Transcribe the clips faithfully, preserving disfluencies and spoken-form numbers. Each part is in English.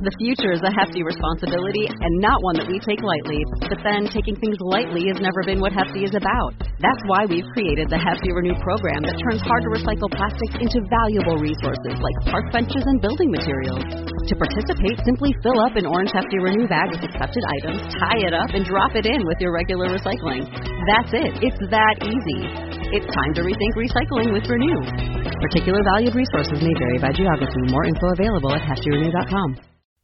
The future is a hefty responsibility and not one that we take lightly. But then, taking things lightly has never been what Hefty is about. That's why we've created the Hefty Renew program that turns hard-to-recycle plastics into valuable resources like park benches and building materials. To participate, simply fill up an orange Hefty Renew bag with accepted items, tie it up, and drop it in with your regular recycling. That's it. It's that easy. It's time to rethink recycling with Renew. Particular valued resources may vary by geography. More info available at hefty renew dot com.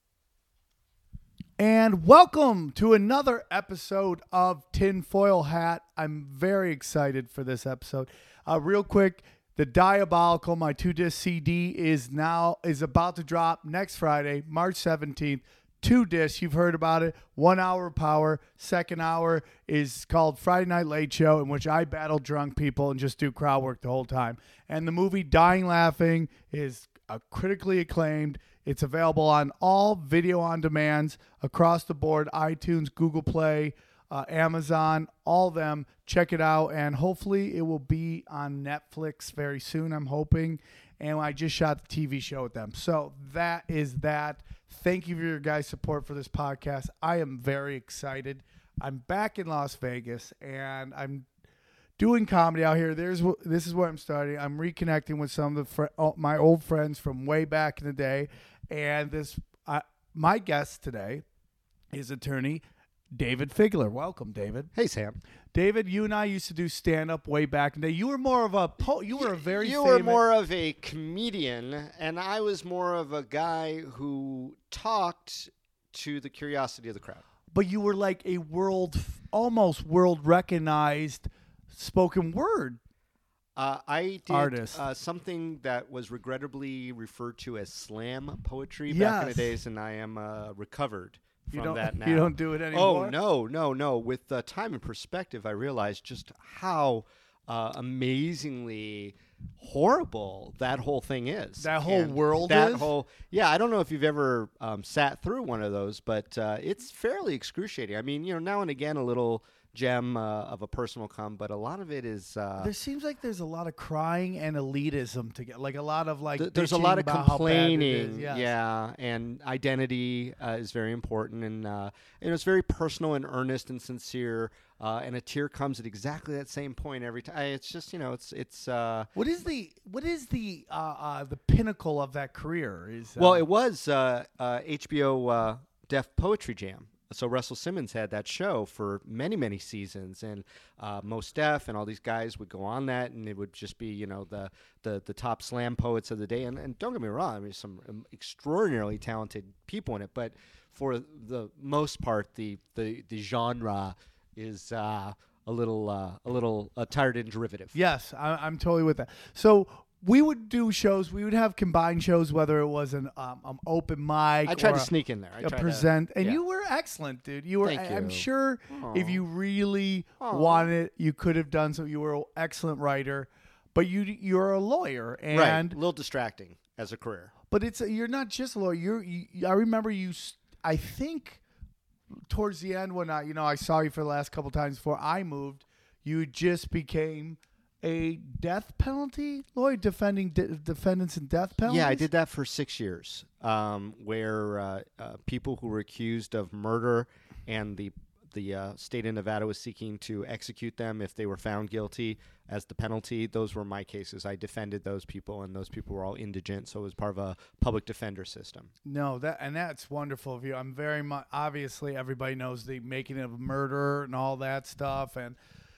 And welcome to another episode of Tinfoil Hat. I'm very excited for this episode. Uh, real quick, the Diabolical, my two-disc C D, is now is about to drop next Friday, March seventeenth. Two discs, you've heard about it. One hour of power. Second hour is called Friday Night Late Show, in which I battle drunk people and just do crowd work the whole time. And the movie Dying Laughing is uh, critically acclaimed. It's available on all video on demands across the board, iTunes, Google Play, uh, Amazon, all of them. Check it out, and hopefully it will be on Netflix very soon, I'm hoping. And I just shot the T V show with them. So that is that. Thank you for your guys' support for this podcast. I am very excited. I'm back in Las Vegas, and I'm doing comedy out here. There's This is where I'm starting. I'm reconnecting with some of the fr- my old friends from way back in the day. And this, uh, my guest today is attorney David Figler. Welcome, David. Hey, Sam. David, you and I used to do stand-up way back in the day. You were more of a po- you were a very you famous- were more of a comedian, and I was more of a guy who talked to the curiosity of the crowd. But you were like a world, almost world-recognized spoken word Uh, I did artist. Uh, something that was regrettably referred to as slam poetry Yes. back in the days, and I am uh, recovered You from don't, that now. you don't do it anymore? Oh, no, no, no. With uh, time and perspective, I realized just how uh, amazingly horrible that whole thing is. That whole And world that is? whole Yeah, I don't know if you've ever um, sat through one of those, but uh, it's fairly excruciating. I mean, you know, now and again a little gem uh, of a personal come, but a lot of it is uh, There seems like there's a lot of crying and elitism to get, like a lot of like. th- there's a lot of bitching about how bad it complaining, is. Yes. yeah, and identity uh, is very important, and uh, and it's very personal and earnest and sincere, uh, and a tear comes at exactly that same point every time. It's just, you know, it's it's. Uh, What is the what is the uh, uh, the pinnacle of that career? Is uh, well, it was uh, uh, H B O uh, Def Poetry Jam. So Russell Simmons had that show for many, many seasons, and uh, Mos Def and all these guys would go on that, and it would just be, you know, the the, the top slam poets of the day. And, and don't get me wrong, I mean, some um, extraordinarily talented people in it, but for the most part, the the, the genre is uh, a little uh, a little uh, tired and derivative. Yes, I, I'm totally with that. So we would do shows. We would have combined shows, whether it was an um, um, open mic. I tried or to a- sneak in there. I a tried present, to, and yeah. you were excellent, dude. You were. Thank I, I'm you. sure if Aw. you really Aw. wanted, you could have done so. You were an excellent writer, but you you're a lawyer, right, and a little distracting as a career. but it's you're not just a lawyer. You're. You, I remember you. s- I think towards the end when I you know I saw you for the last couple times before I moved, you just became a death penalty lawyer defending de- defendants in death penalties. Yeah, I did that for six years, um, where uh, uh, people who were accused of murder and the the uh, state of Nevada was seeking to execute them if they were found guilty as the penalty. Those were my cases. I defended those people, and those people were all indigent, so it was part of a public defender system. No, that and that's wonderful of you. I'm very much obviously everybody knows the making of a murder and all that stuff, and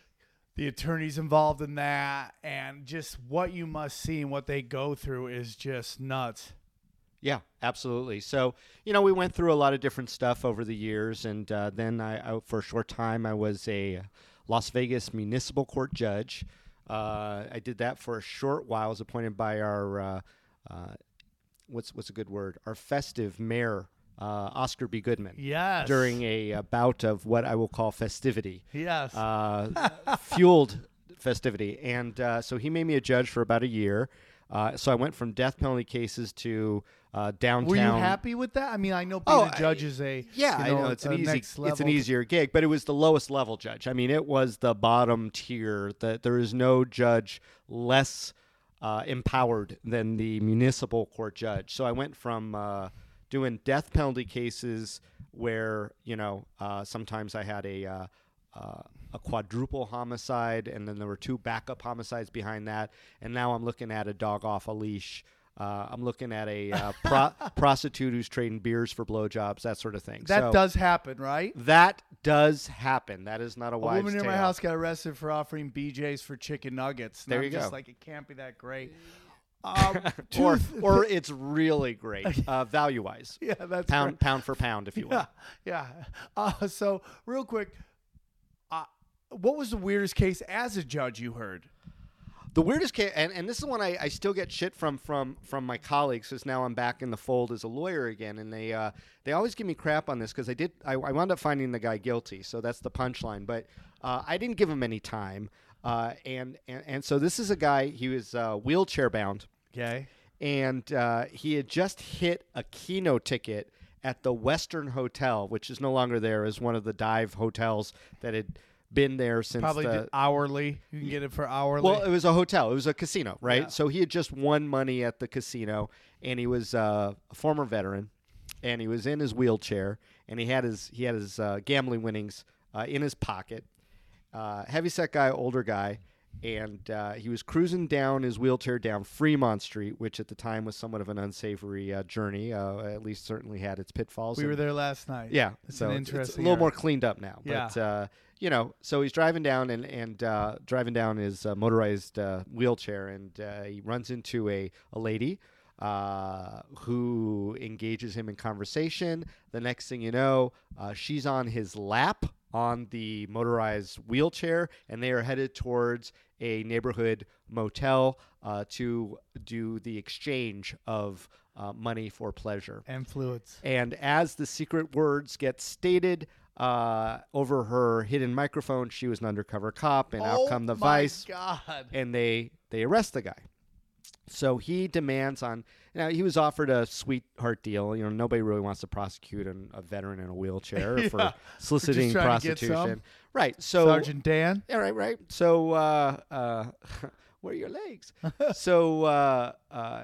the attorneys involved in that, and just what you must see and what they go through is just nuts. Yeah, absolutely. So, you know, we went through a lot of different stuff over the years, and uh, then I, I, for a short time, I was a Las Vegas municipal court judge. Uh, I did that for a short while. I was appointed by our, uh, uh, what's what's a good word? Our festive mayor, uh, Oscar B. Goodman. Yes. During a, a bout of what I will call festivity. Yes. Uh, fueled festivity. And uh, so he made me a judge for about a year. Uh, so I went from death penalty cases to uh, downtown. Were you happy with that? I mean, I know being Oh, a judge is a Yeah, you know, I know it's an a easy, next it's an level. easier gig, but it was the lowest level judge. I mean, it was the bottom tier. That there is no judge less uh, empowered than the municipal court judge. So I went from uh, doing death penalty cases where, you know, uh, sometimes I had a uh, uh, a quadruple homicide, and then there were two backup homicides behind that, and now I'm looking at a dog off a leash. Uh, I'm looking at a uh, pro- prostitute who's trading beers for blowjobs, that sort of thing. That so does happen, right? That does happen. That is not a, A wives' woman near tale. my house got arrested for offering B Js for chicken nuggets. And There I'm you just go. like, it can't be that great. Um, or, tooth- or it's really great uh, value-wise. yeah, that's Pound, right. pound for pound, if you will. Yeah, yeah. Uh, so, real quick, uh, what was the weirdest case as a judge you heard? The weirdest case, and, and this is one I, I still get shit from from from my colleagues, because now I'm back in the fold as a lawyer again, and they uh, they always give me crap on this because I did I, I wound up finding the guy guilty, so that's the punchline. But uh, I didn't give him any time, uh, and, and and so this is a guy. He was uh, wheelchair bound, Okay. and uh, he had just hit a Keno ticket at the Western Hotel, which is no longer there, as one of the dive hotels that had been there since Probably the, did hourly. You can get it for hourly. well, it was a hotel. It was a casino, right? Yeah. So he had just won money at the casino, and he was uh, a former veteran, and he was in his wheelchair, and he had his he had his uh, gambling winnings uh, in his pocket. Uh, heavyset guy, older guy, and uh, he was cruising down his wheelchair down Fremont Street, which at the time was somewhat of an unsavory uh, journey. Uh, at least certainly had its pitfalls. we and- were there last night. yeah, It's so an it's, it's a interesting little area. more cleaned up now. Yeah. But uh, you know, so he's driving down and and uh, driving down his uh, motorized uh, wheelchair, and uh, he runs into a a lady uh, who engages him in conversation. The next thing you know, uh, she's on his lap on the motorized wheelchair, and they are headed towards a neighborhood motel uh, to do the exchange of uh, money for pleasure. And fluids. And as the secret words get stated uh, over her hidden microphone, she was an undercover cop, and out oh come the my vice, God. and they they arrest the guy. So he demands on. Now he was offered a sweetheart deal. You know, nobody really wants to prosecute an, a veteran in a wheelchair Yeah. for soliciting trying to get some. prostitution. Right. So Sergeant Dan. yeah, right, right. So, uh, uh, where are your legs? so, uh, uh,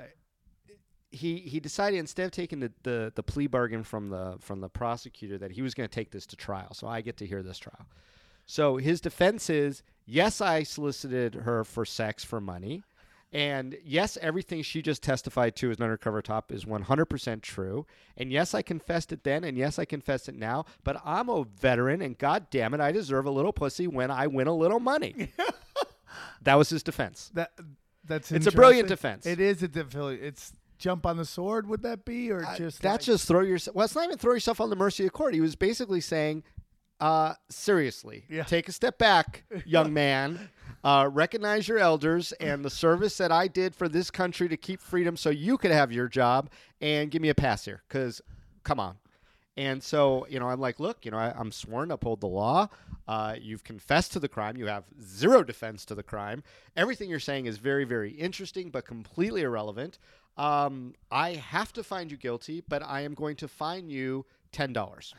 he he decided, instead of taking the, the, the plea bargain from the from the prosecutor, that he was going to take this to trial. So I get to hear this trial. So his defense is, yes, I solicited her for sex for money. And yes, everything she just testified to as an undercover top is one hundred percent true. And yes, I confessed it then, and yes, I confess it now. But I'm a veteran, and God damn it, I deserve a little pussy when I win a little money. That was his defense. That that's It's a brilliant interesting. defense. It is a defense. It's jump on the sword. Would that be, or Uh, just that's like- just throw yourself. Well, it's not even throw yourself on the mercy of the court. He was basically saying, uh, seriously, Yeah. take a step back, young man. Uh, recognize your elders and the service that I did for this country to keep freedom so you could have your job, and give me a pass here, because come on. And so, you know, I'm like, look, you know, I, I'm sworn to uphold the law. Uh, you've confessed to the crime. You have zero defense to the crime. Everything you're saying is very, very interesting, but completely irrelevant. Um, I have to find you guilty, but I am going to fine you ten dollars.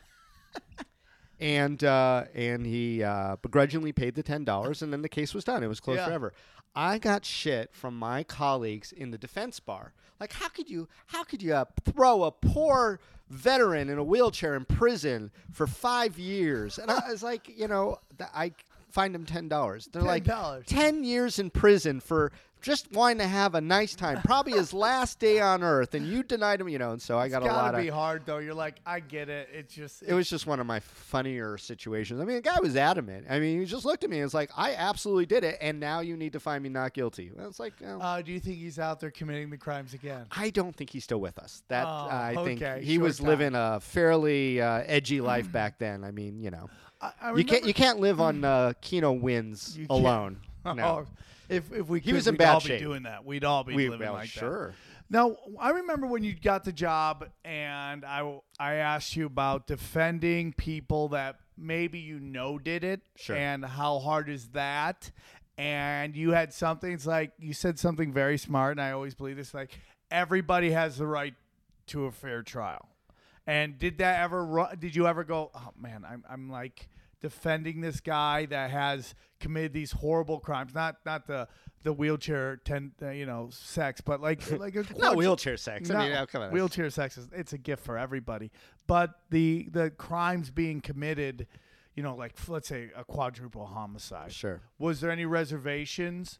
And uh, and he uh, begrudgingly paid the ten dollars, and then the case was done. It was closed Yeah. forever. I got shit from my colleagues in the defense bar. Like, how could you how could you uh, throw a poor veteran in a wheelchair in prison for five years? And I was like, you know, th- I fined him ten dollars. They're like, ten dollars. ten years in prison for just wanting to have a nice time, probably his last day on earth, and you denied him, you know. And so I got It's a lot gotta of. be hard though. You're like, I get it. It's just It was just one of my funnier situations. I mean, the guy was adamant. I mean, he just looked at me and was like, I absolutely did it, and now you need to find me not guilty. And it's like, oh, Uh, do you think he's out there committing the crimes again? I don't think he's still with us. That Oh, uh, I think okay. he Short was time. living a fairly uh, edgy life back then. I mean, you know, I, I you remember- can't you can't live on uh, Keno wins You can't. alone. No, Oh, if if we He could, was in we'd bad all shape. be doing that. We'd all be we living well, like that. sure. Now, I remember when you got the job, and I I asked you about defending people that maybe you know did it, Sure. and how hard is that? And you had something. It's like you said something very smart, and I always believe this. Like, everybody has the right to a fair trial. And did that ever? Ru- did you ever go? Oh man, I'm I'm like defending this guy that has committed these horrible crimes. Not not the the wheelchair ten uh, you know sex, but like like a Not wheelchair sex. I not mean, oh, come on. wheelchair sex is it's a gift for everybody. But the the crimes being committed, you know, like let's say a quadruple homicide. Sure. Was there any reservations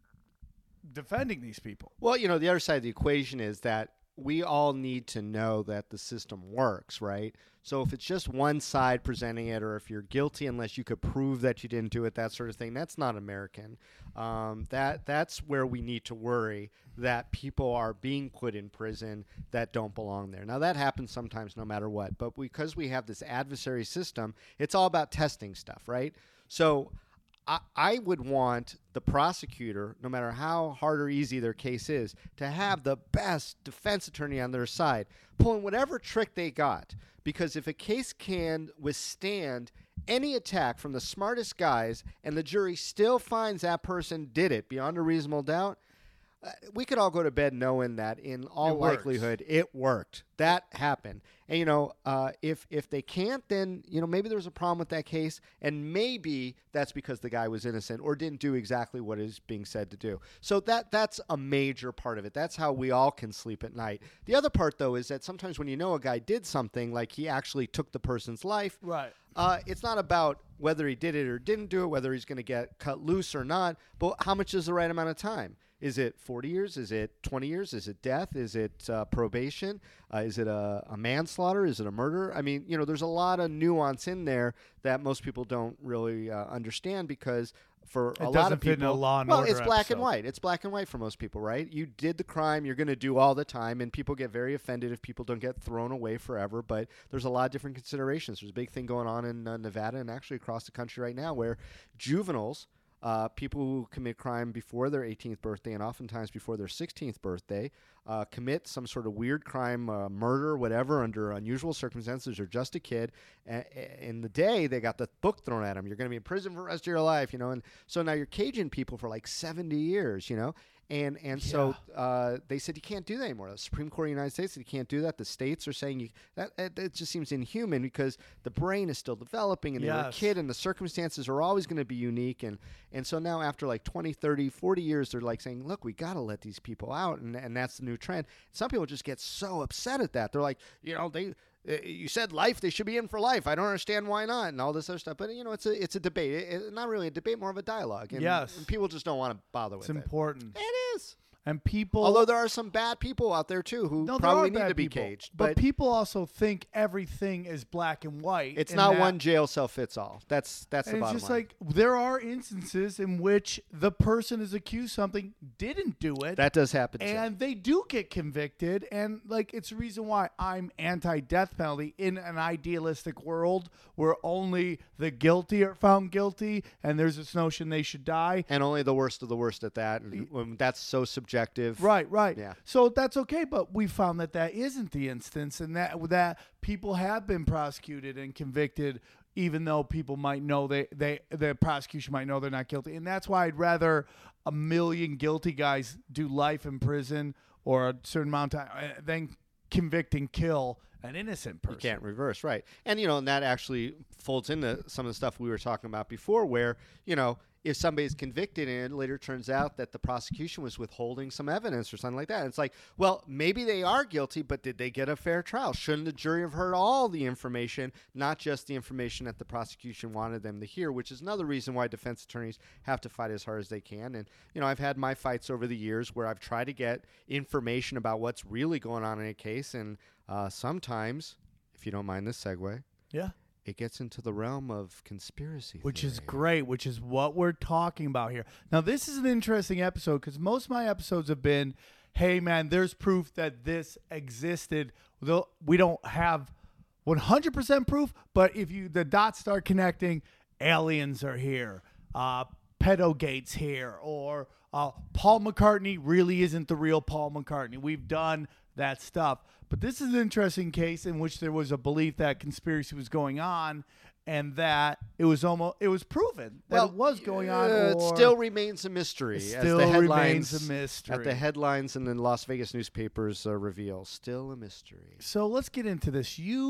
defending these people? Well, you know, the other side of the equation is that we all need to know that the system works, right? So if it's just one side presenting it, or if you're guilty unless you could prove that you didn't do it, that sort of thing, that's not American. Um, that that's where we need to worry that people are being put in prison that don't belong there. Now, that happens sometimes no matter what, but because we have this adversary system, it's all about testing stuff, right? So I, I would want the prosecutor, no matter how hard or easy their case is, to have the best defense attorney on their side, pulling whatever trick they got. Because if a case can withstand any attack from the smartest guys and the jury still finds that person did it beyond a reasonable doubt, uh, we could all go to bed knowing that in all It works. likelihood it worked. That happened. And, you know, uh, if if they can't, then, you know, maybe there's a problem with that case. And maybe that's because the guy was innocent or didn't do exactly what is being said to do. So that that's a major part of it. That's how we all can sleep at night. The other part, though, is that sometimes when you know a guy did something, like he actually took the person's life, Right. Uh, it's not about whether he did it or didn't do it, whether he's going to get cut loose or not, but how much is the right amount of time? Is it forty years? Is it twenty years? Is it death? Is it uh, probation? Uh, is it a, a manslaughter? Is it a murder? I mean, you know, there's a lot of nuance in there that most people don't really uh, understand because for It a lot doesn't of fit in people, a Law and well, Order it's black and episode. white. It's black and white for most people, right? You did the crime, you're going to do all the time, and people get very offended if people don't get thrown away forever. But there's a lot of different considerations. There's a big thing going on in uh, Nevada and actually across the country right now where juveniles, uh, people who commit crime before their eighteenth birthday and oftentimes before their sixteenth birthday, uh, commit some sort of weird crime, uh, murder, whatever, under unusual circumstances, or just a kid. And in the day, they got the book thrown at them. You're going to be in prison for the rest of your life, you know. And so now you're caging people for like seventy years, you know. And and so uh, they said you can't do that anymore. The Supreme Court of the United States said you can't do that. The states are saying you that it, it just seems inhuman because the brain is still developing and they were a Yes. kid and the circumstances are always going to be unique. And and so now after like twenty, thirty, forty years, they're like saying, look, we got to let these people out. And, and that's the new trend. Some people just get so upset at that. They're like, you know, they uh, you said life, they should be in for life. I don't understand why not, and all this other stuff. But, you know, it's a it's a debate. It, it, not really a debate, more of a dialogue. And, Yes. and people just don't want to bother It's with it. important. It is. And people Although there are some bad people out there, too, who No, there probably are need bad to be people. caged. But, But, people also think everything is black and white. it's and not that- one jail cell fits all. That's that's the And it's bottom just line. like there are instances in which the person is accused something, didn't do it, that does happen, too. and they do get convicted. And like it's the reason why I'm anti-death penalty in an idealistic world where only the guilty are found guilty, and there's this notion they should die. And only the worst of the worst at that. And when that's so subjective. Right, right. Yeah. So that's okay, but we found that that isn't the instance, and that that people have been prosecuted and convicted, even though people might know they they the prosecution might know they're not guilty, and that's why I'd rather a million guilty guys do life in prison or a certain amount of time uh, than convict and kill an innocent person. You can't reverse, right. And, you know, and that actually folds into some of the stuff we were talking about before where, you know, if somebody's convicted and it later turns out that the prosecution was withholding some evidence or something like that, it's like, well, maybe they are guilty, but did they get a fair trial? Shouldn't the jury have heard all the information, not just the information that the prosecution wanted them to hear, which is another reason why defense attorneys have to fight as hard as they can. And, you know, I've had my fights over the years where I've tried to get information about what's really going on in a case, and uh, sometimes, if you don't mind this segue, Yeah. it gets into the realm of conspiracy Which is theory. great, which is what we're talking about here. Now, this is an interesting episode because most of my episodes have been, hey, man, there's proof that this existed. Though we don't have one hundred percent proof, but if you the dots start connecting, aliens are here, uh, pedogate's here, or uh, Paul McCartney really isn't the real Paul McCartney. We've done that stuff. But this is an interesting case in which there was a belief that conspiracy was going on and that it was almost it was proven that it was going on. uh, it or still remains a mystery. it as still the headlines, remains a mystery. At the headlines in the Las Vegas newspapers uh, reveal, still a mystery. So let's get into this. You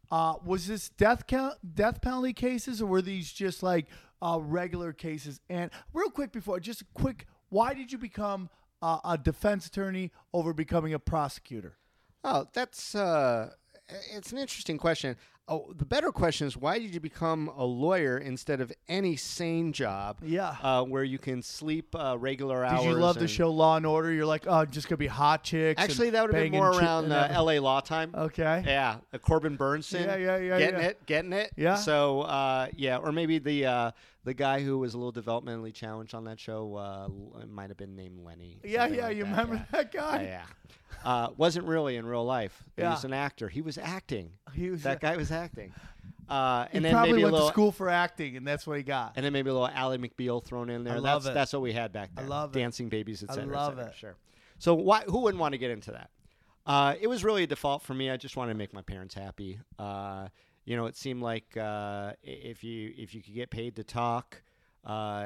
Uh, was this death count, death penalty cases, or were these just like uh, regular cases? And real quick before, just a quick, why did you become uh, a defense attorney over becoming a prosecutor? Oh, that's uh, it's an interesting question. Oh, the better question is, why did you become a lawyer instead of any sane job? Yeah. Uh, where you can sleep uh, regular hours. Did you love and the show Law and Order? You're like, oh, just gonna be hot chicks. Actually, and that would have been banging more chi- around and uh, everything. L A Law Time. Okay. Yeah, uh, Corbin Burnson. Yeah, yeah, yeah, Getting yeah. it, getting it. Yeah. So, uh, yeah, or maybe the uh, the guy who was a little developmentally challenged on that show uh, l- might have been named Lenny. Yeah, something yeah. like You that, remember yeah. that guy? Uh, yeah. Uh, wasn't really in real life. He Yeah. was an actor. He was acting. He was. That guy was acting. Uh, he and then probably maybe went a little, to school for acting, and that's what he got. and then maybe a little Ally McBeal thrown in there. I that's love it. that's what we had back I then. love it. Dancing babies, et I cetera, et love cetera. it. Sure. So why? Who wouldn't want to get into that? Uh, it was really a default for me. I just wanted to make my parents happy. Uh, you know, it seemed like uh, if you if you could get paid to talk uh,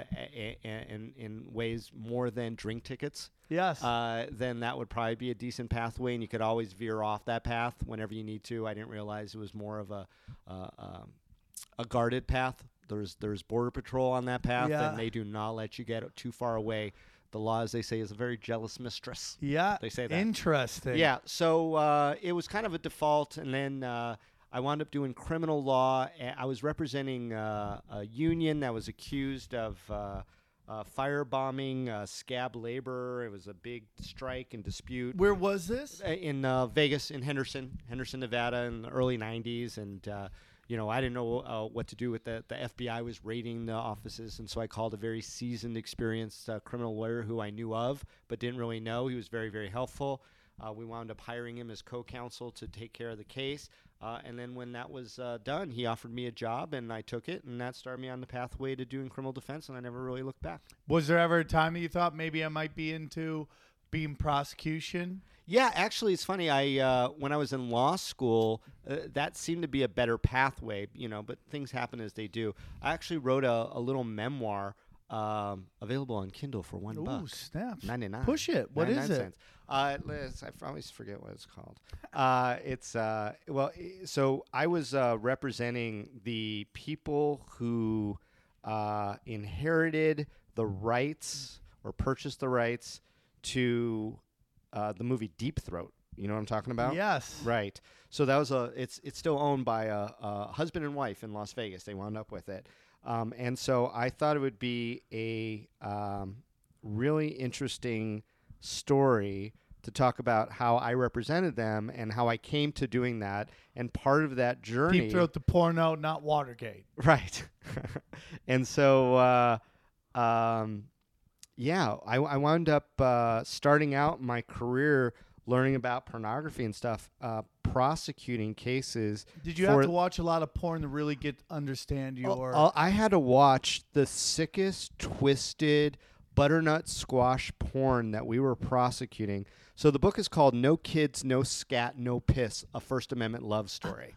in in ways more than drink tickets, Yes. uh, then that would probably be a decent pathway, and you could always veer off that path whenever you need to. I didn't realize it was more of a uh, um, a guarded path. There's there's border patrol on that path, Yeah. and they do not let you get too far away. The law, as they say, is a very jealous mistress. yeah. they say that. Interesting. Yeah, so uh, it was kind of a default, and then uh, I wound up doing criminal law. I was representing uh, a union that was accused of uh, uh, firebombing uh, scab labor. It was a big strike and dispute Where was this? uh, in uh, Vegas, in Henderson, Henderson, Nevada, in the early nineties, and uh, you know, I didn't know uh, what to do with the the F B I was raiding the offices, and so I called a very seasoned, experienced uh, criminal lawyer who I knew of but didn't really know. He was very, very helpful. Uh, we wound up hiring him as co-counsel to take care of the case, uh, and then when that was uh, done, he offered me a job, and I took it, and that started me on the pathway to doing criminal defense, and I never really looked back. Was there ever a time that you thought maybe I might be into being prosecution? Yeah, actually, it's funny. I uh, when I was in law school, uh, that seemed to be a better pathway, you know. But things happen as they do. I actually wrote a, a little memoir um, available on Kindle for one Ooh, buck, snaps. ninety-nine. Push it. What is ninety-nine it? cents. Uh, Liz, I f- always forget what it's called. Uh, it's uh, well, i- so I was uh, representing the people who uh, inherited the rights or purchased the rights to uh, the movie Deep Throat. You know what I'm talking about? Yes. Right. So that was a. It's it's still owned by a, a husband and wife in Las Vegas. They wound up with it, um, and so I thought it would be a um, really interesting story to talk about how I represented them and how I came to doing that. And part of that journey, Deep Throat the porno, not Watergate. right? And so, uh, um, yeah, I, I wound up uh, starting out my career learning about pornography and stuff, uh, prosecuting cases. Did you for- have to watch a lot of porn to really get understand your? Uh, I had to watch the sickest, twisted, butternut squash porn that we were prosecuting. So the book is called No Kids, No Scat, No Piss, A First Amendment Love Story.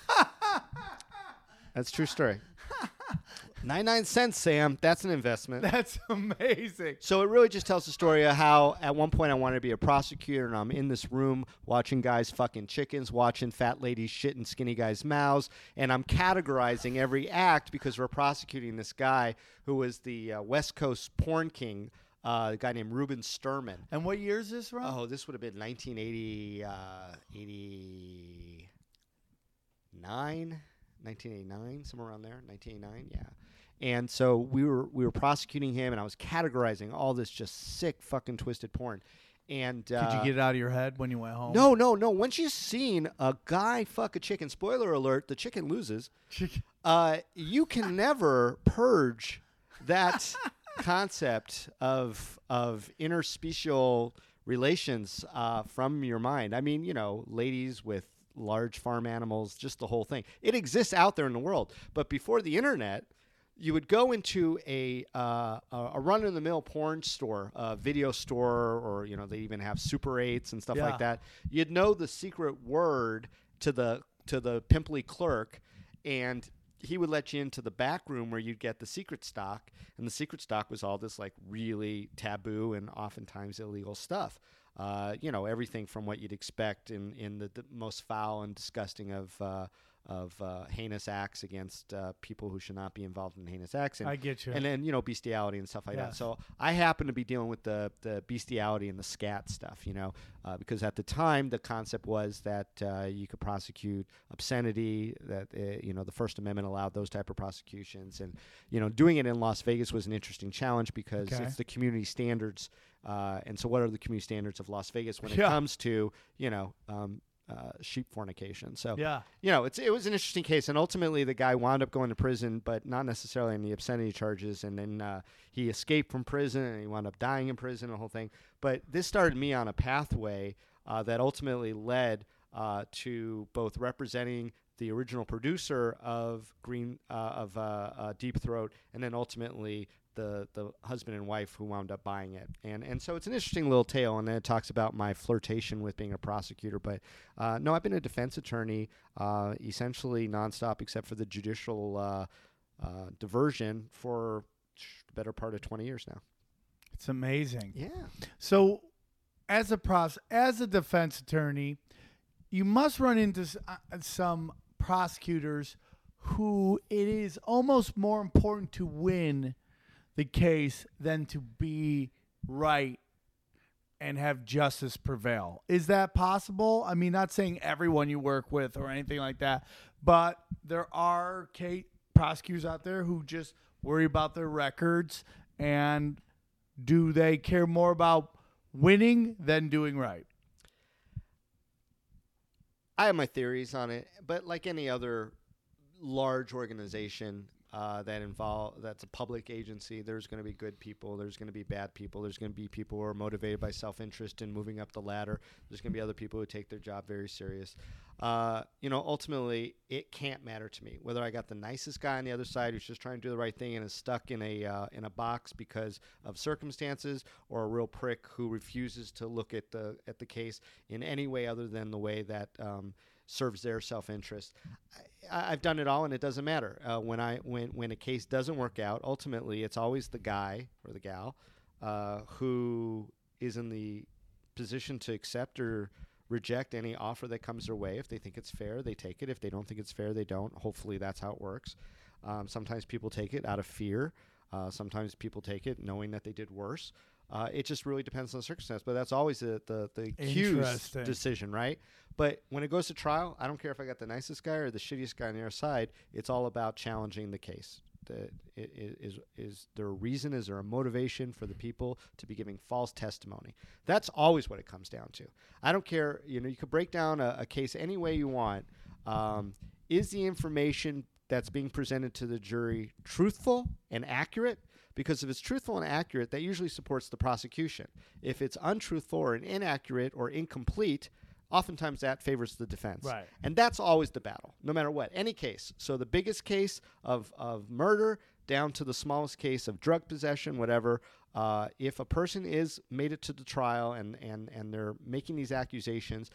That's a true story. ninety-nine cents, Sam. That's an investment. That's amazing. So it really just tells the story of how at one point I wanted to be a prosecutor, and I'm in this room watching guys fucking chickens, watching fat ladies shit in skinny guys' mouths, and I'm categorizing every act because we're prosecuting this guy who was the uh, West Coast porn king, uh, a guy named Ruben Sturman. And what year is this, Ron? Oh, this would have been nineteen eighty, uh, eighty-nine, nineteen eighty-nine, somewhere around there, nineteen eighty-nine, yeah. And so we were we were prosecuting him, and I was categorizing all this just sick fucking twisted porn. And uh, Did you get it out of your head when you went home? no, no, no. Once you've seen a guy fuck a chicken, spoiler alert, the chicken loses. Uh, you can never purge that concept of of interspecial relations uh, from your mind. I mean, you know, ladies with large farm animals, just the whole thing. It exists out there in the world. But before the internet, you would go into a uh, a run-of-the-mill porn store, a video store, or you know they even have Super eights and stuff Yeah. like that. You'd know the secret word to the to the pimply clerk, and he would let you into the back room where you'd get the secret stock, and the secret stock was all this like really taboo and oftentimes illegal stuff. Uh, you know, everything from what you'd expect in in the, the most foul and disgusting of uh, of uh, heinous acts against uh, people who should not be involved in heinous acts. And, I get you. And then, you know, bestiality and stuff like Yes. that. So I happen to be dealing with the, the bestiality and the scat stuff, you know, uh, because at the time the concept was that uh, you could prosecute obscenity, that, uh, you know, the First Amendment allowed those type of prosecutions. And, you know, doing it in Las Vegas was an interesting challenge because Okay. it's the community standards. Uh, and so what are the community standards of Las Vegas when it Yeah. comes to, you know, um, uh, sheep fornication? So, Yeah. you know, it's it was an interesting case, and ultimately the guy wound up going to prison, but not necessarily on the obscenity charges. And then uh, he escaped from prison, and he wound up dying in prison, the whole thing. But this started me on a pathway uh, that ultimately led uh, to both representing the original producer of Green uh, of uh, uh, Deep Throat, and then ultimately the the husband and wife who wound up buying it. And and so it's an interesting little tale, and then it talks about my flirtation with being a prosecutor. But uh, no, I've been a defense attorney uh, essentially nonstop except for the judicial uh, uh, diversion for the better part of twenty years now. It's amazing. Yeah. So, as a pros, as a defense attorney, you must run into s- uh, some prosecutors who it is almost more important to win the case than to be right and have justice prevail. Is that possible? I mean, not saying everyone you work with or anything like that, but there are case prosecutors out there who just worry about their records. And do they care more about winning than doing right? I have my theories on it, but like any other large organization uh, that involve that's a public agency, there's going to be good people, there's going to be bad people, there's going to be people who are motivated by self-interest and moving up the ladder. There's going to be other people who take their job very serious. Uh, you know, ultimately, it can't matter to me whether I got the nicest guy on the other side who's just trying to do the right thing and is stuck in a uh, in a box because of circumstances, or a real prick who refuses to look at the at the case in any way other than the way that um, serves their self-interest. I, I've done it all, and it doesn't matter. Uh, when I when when a case doesn't work out, ultimately, it's always the guy or the gal uh, who is in the position to accept or reject any offer that comes their way. If they think it's fair, they take it. If they don't think it's fair, they don't. Hopefully that's how it works. Um, sometimes people take it out of fear. Uh, sometimes people take it knowing that they did worse. Uh, it just really depends on the circumstance. But that's always the, the, the accused Interesting. decision, right? But when it goes to trial, I don't care if I got the nicest guy or the shittiest guy on the other side. It's all about challenging the case. The, it, it, is is there a reason? Is there a motivation for the people to be giving false testimony? That's always what it comes down to. I don't care. You know, you could break down a, a case any way you want. Um, is the information that's being presented to the jury truthful and accurate? Because if it's truthful and accurate, that usually supports the prosecution. If it's untruthful or inaccurate or incomplete, oftentimes that favors the defense. Right. And that's always the battle, no matter what, any case. So the biggest case of, of murder down to the smallest case of drug possession, whatever, uh, if a person is made it to the trial and, and, and they're making these accusations,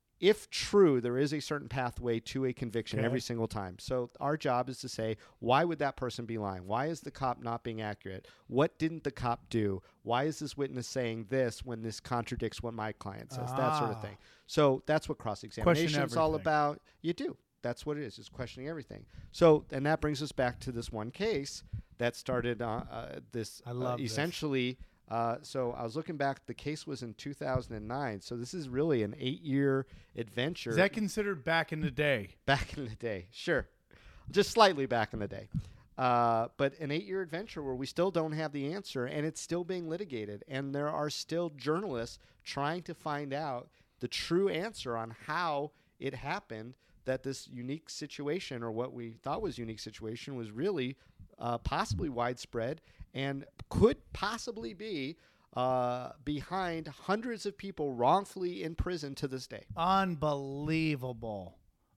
if true, there is a certain pathway to a conviction Okay. every single time. So our job is to say, why would that person be lying? Why is the cop not being accurate? What didn't the cop do? Why is this witness saying this when this contradicts what my client says? That sort of Ah. thing. So that's what cross-examination is all everything. about. You do. That's what it is. It's questioning everything. So, and that brings us back to this one case that started uh, uh, this I love uh, this. essentially. Uh, so I was looking back. The case was in two thousand nine. So this is really an eight-year adventure. Is that considered back in the day? Back in the day, sure, just slightly back in the day, uh, but an eight-year adventure where we still don't have the answer, and it's still being litigated, and there are still journalists trying to find out the true answer on how it happened that this unique situation, or what we thought was unique situation, was really uh, possibly widespread and could possibly be uh, behind hundreds of people wrongfully in prison to this day. Unbelievable.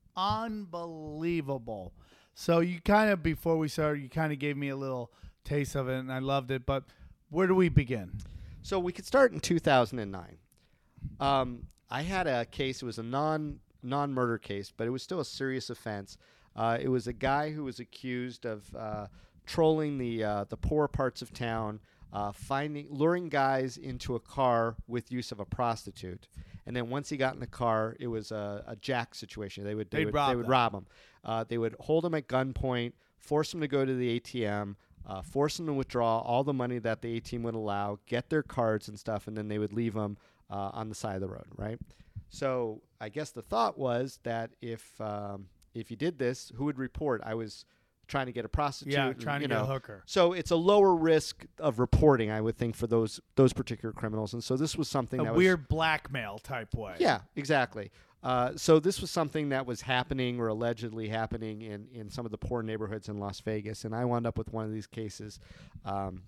Unbelievable. So you kind of, before we started, you kind of gave me a little taste of it, and I loved it. But where do we begin? So we could start in two thousand nine. Um, I had a case. It was a non non murder case, but it was still a serious offense. Uh, it was a guy who was accused of uh, trolling the uh, the poor parts of town, uh, finding luring guys into a car with use of a prostitute, And then once he got in the car, it was a, a jack situation. They would they They'd would rob they would them. rob him. Uh, they would hold him at gunpoint, force him to go to the A T M, uh, force him to withdraw all the money that the A T M would allow, get their cards and stuff, and then they would leave him uh, on the side of the road, right? So I guess the thought was that if um, if you did this, who would report? I was trying to get a prostitute. Yeah, and, trying to you get know. a hooker. So it's a lower risk of reporting, I would think, for those those particular criminals. And so this was something A that weird was blackmail type way. yeah, exactly. Uh, so this was something that was happening or allegedly happening in, in some of the poor neighborhoods in Las Vegas. And I wound up with one of these cases um,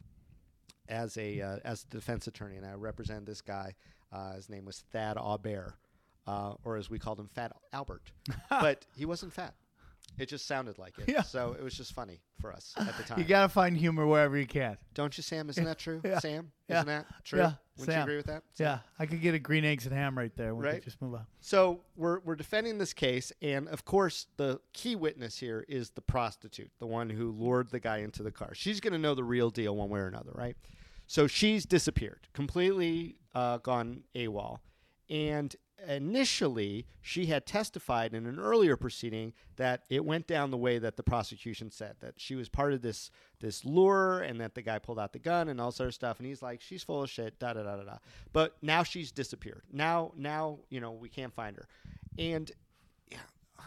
as a uh, as a defense attorney, and I represented this guy. Uh, his name was Thad Aubert, uh, or as we called him, Fat Albert. But he wasn't fat. It just sounded like it. Yeah. So it was just funny for us at the time. You got to find humor wherever you can. Don't you, Sam? Isn't that true? Yeah. Sam? Yeah. Isn't that true? Yeah. Wouldn't Sam. you agree with that? Sam? Yeah, I could get a green eggs and ham right there. We Right. could just move on. So we're we're defending this case, and of course the key witness here is the prostitute, the one who lured the guy into the car. She's going to know the real deal one way or another, right? So she's disappeared, completely uh, gone AWOL, and initially she had testified in an earlier proceeding that it went down the way that the prosecution said, that she was part of this this lure and that the guy pulled out the gun and all sort of stuff. And he's like, she's full of shit, da da da da da. But now she's disappeared. Now, now you know, we can't find her. And yeah,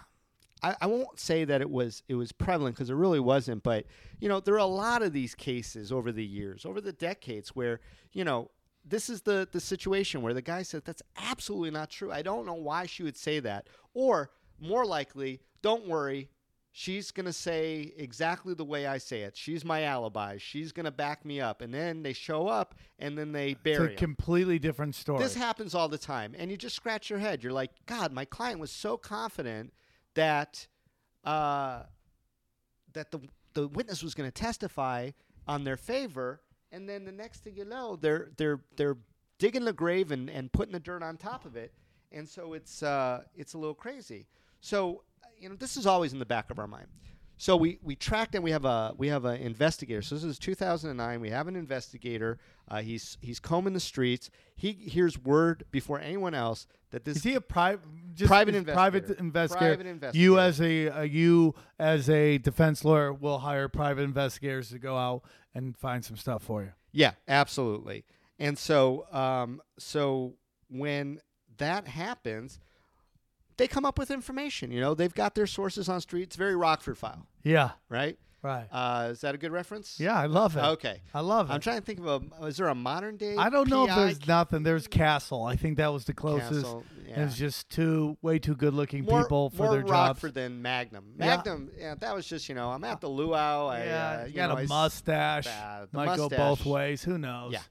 I, I won't say that it was it was prevalent because it really wasn't. But you know, there are a lot of these cases over the years, over the decades, where you know. This is the, the situation where the guy said, that's absolutely not true. I don't know why she would say that. Or, more likely, don't worry, she's going to say exactly the way I say it. She's my alibi. She's going to back me up. And then they show up, and then they bury It's a him. completely different story. This happens all the time. And you just scratch your head. You're like, God, my client was so confident that uh, that the, the witness was going to testify on their favor. And then the next thing you know, they're they're they're digging the grave and, and putting the dirt on top of it, and so it's uh, it's a little crazy. So you know, this is always in the back of our mind. So we, we tracked and we have a we have an investigator. So this is two thousand nine. We have an investigator. Uh, he's he's combing the streets. He hears word before anyone else that this Is he a private just Private is investigator. Private investigator. Private investigator. You as a uh, you as a defense lawyer will hire private investigators to go out and find some stuff for you. Yeah, absolutely. And so, um, so when that happens, they come up with information. You know, they've got their sources on street. It's very Rockford File, Yeah. right? Right. Uh, is that a good reference? Yeah, I love it. Okay. I love it. I'm trying to think of a. Is there a modern day? I don't know P I if there's nothing. There's Castle. I think that was the closest. Castle, And yeah. it's just two way too good looking more, people for more their jobs. Rockford than Magnum. Yeah. Magnum, yeah. that was just, you know, I'm at the luau. I, Yeah, uh, you you got know, a I s- mustache. uh, the Might go mustache. both ways. Who knows? Yeah.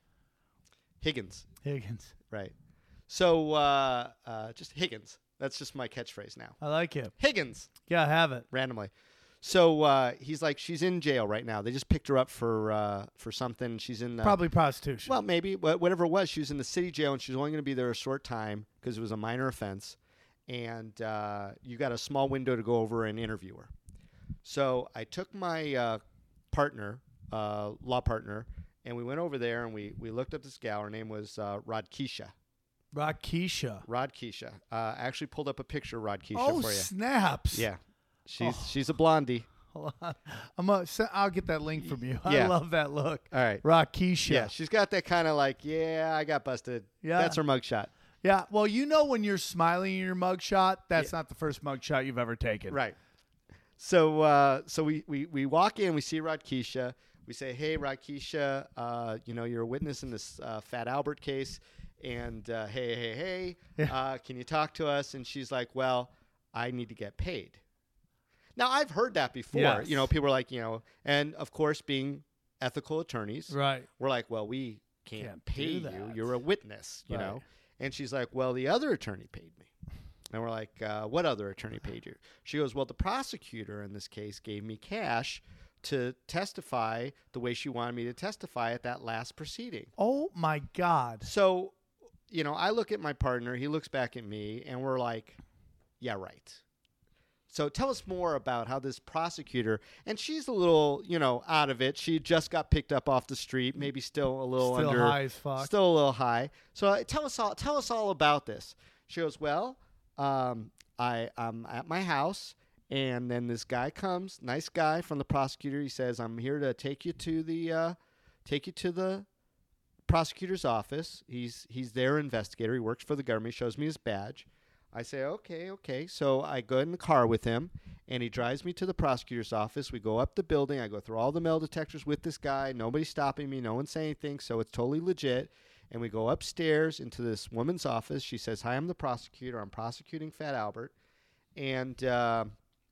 Higgins, Higgins. right. So, uh, uh, just Higgins. That's just my catchphrase now. I like it. Higgins. Yeah, have it. Randomly. So uh, he's like, she's in jail right now. They just picked her up for uh, for something. She's in uh, Probably prostitution. well, maybe wha- whatever it was. She was in the city jail, and she's only going to be there a short time because it was a minor offense. And uh, you got a small window to go over and interview her. So I took my uh, partner, uh, law partner, and we went over there and we we looked up this gal. Her name was uh, Rodkeisha. Rodkeisha. Rodkeisha. Uh, I actually pulled up a picture of Rodkeisha Oh, for you. snaps. Yeah, she's Oh. she's a blondie. Hold on. I'm a, I'll get that link from you. Yeah. I love that look. All right. Rodkeisha. Yeah, she's got that kind of like, yeah, I got busted. Yeah. That's her mugshot. Yeah. Well, you know when you're smiling in your mugshot, that's not the first mugshot you've ever taken. Right. So uh, so we, we, we walk in, we see Rodkeisha. We say, hey, Rodkeisha, uh, you know, you're a witness in this uh, Fat Albert case. And uh, hey, hey, hey, Yeah. uh, can you talk to us? And she's like, well, I need to get paid. Now, I've heard that before. Yes. You know, people are like, you know, and of course, being ethical attorneys, Right. we're like, well, we can't, Can't pay do you. that. You're a witness, you Right. know. And she's like, well, the other attorney paid me. And we're like, uh, what other attorney paid you? She goes, well, the prosecutor in this case gave me cash to testify the way she wanted me to testify at that last proceeding. Oh, my God. So, you know, I look at my partner, he looks back at me, and we're like, yeah, right. So tell us more about how this prosecutor, and she's a little, you know, out of it. She just got picked up off the street, maybe still a little Still under, high as fuck. still a little high. So uh, tell us all, tell us all about this. She goes, well, um, I, I'm at my house, and then this guy comes, nice guy from the prosecutor. He says, I'm here to take you to the, uh, take you to the prosecutor's office. He's he's their investigator. He works for the government. He shows me his badge. I say, okay, okay. So I go in the car with him, and he drives me to the prosecutor's office. We go up the building. I go through all the metal detectors with this guy. Nobody's stopping me. No one's saying anything, so it's totally legit. And we go upstairs into this woman's office. She says, hi, I'm the prosecutor. I'm prosecuting Fat Albert. And uh,